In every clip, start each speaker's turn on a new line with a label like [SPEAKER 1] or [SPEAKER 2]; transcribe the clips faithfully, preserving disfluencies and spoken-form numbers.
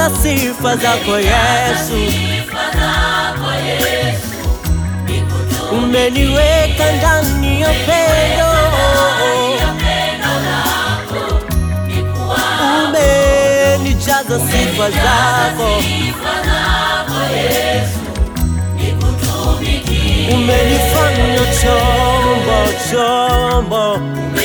[SPEAKER 1] nijaza sifa zako Yesu, umeniweka ndani ya pendo, umenijaza sifa zako, umenifanya chombo, chombo,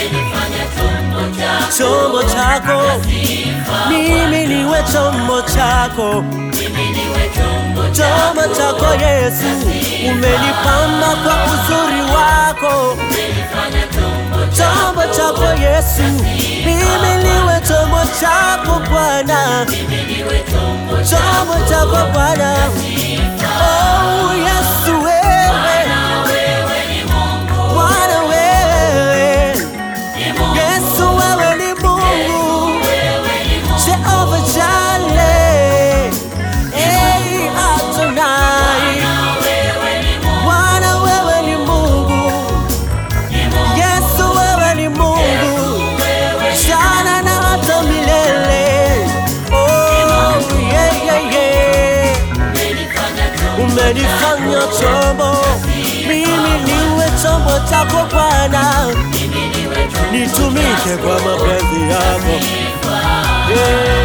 [SPEAKER 1] chombo chako, mimi niwe chombo chako, chombo chako Yesu, umenipamba kwa uzuri wako, chombo chako Yesu, mimi niwe chombo chako Bwana, chombo chako Bwana. Oh Yesu wewe, Bwana wewe, Yesu wewe ni Mungu, Jehova Jale, hey Adonai, Bwana wewe ni Mungu, Yesu wewe ni Mungu, jana na hata milele. Oh yeah yeah yeah, umenifanya chombo, mimi niwe chombo chako Bwana, nitumike kwa mapenzi yako, yeah.